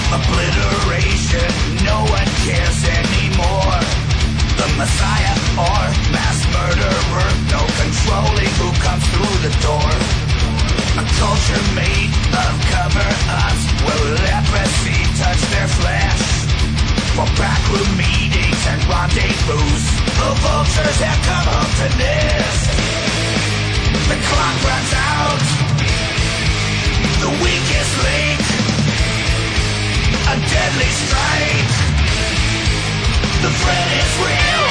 obliteration, no one cares anymore. The Messiah or mass murderer, no controlling who comes through the door. A culture made of cover-ups, where leprosy touch their flesh. For backroom meetings and rendezvous, the vultures have come home to nest. The clock runs out, the weakest link, a deadly strike. The threat is real.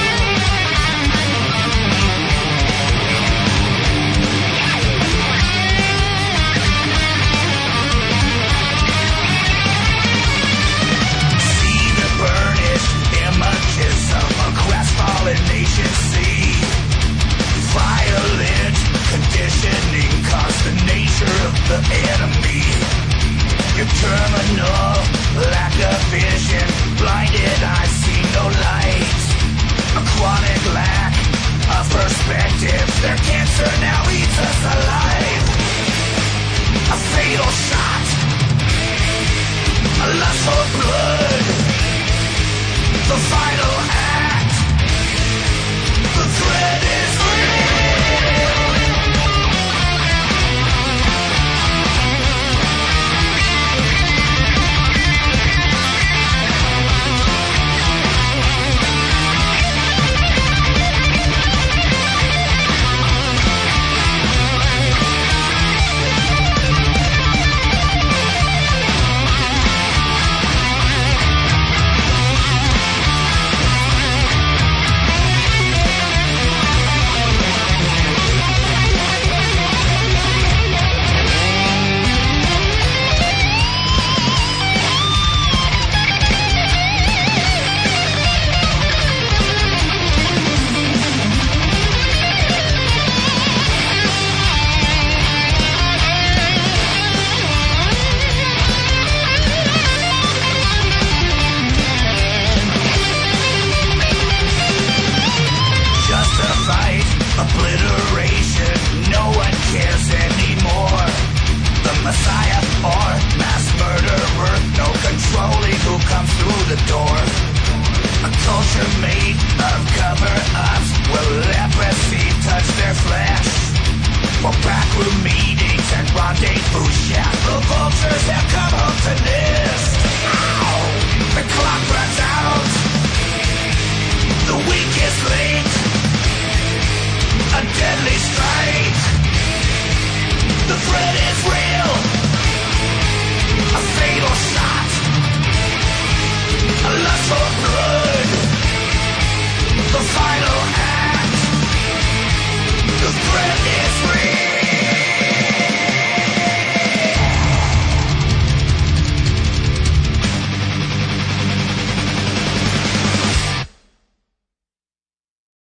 See the burnished images of a crestfallen nation see. Violent conditioning caused the nature of the enemy. Your terminal lack of vision, blinded eyes see no light. A chronic lack of perspective, their cancer now eats us alive. A fatal shot, a lust for blood, the final act, the threat is real. Obliteration, no one cares anymore. The Messiah or mass murderer, no controlling who comes through the door. A culture made of cover-ups, where leprosy touch their flesh. For backroom meetings and rendezvous, yeah, the vultures have come home to live.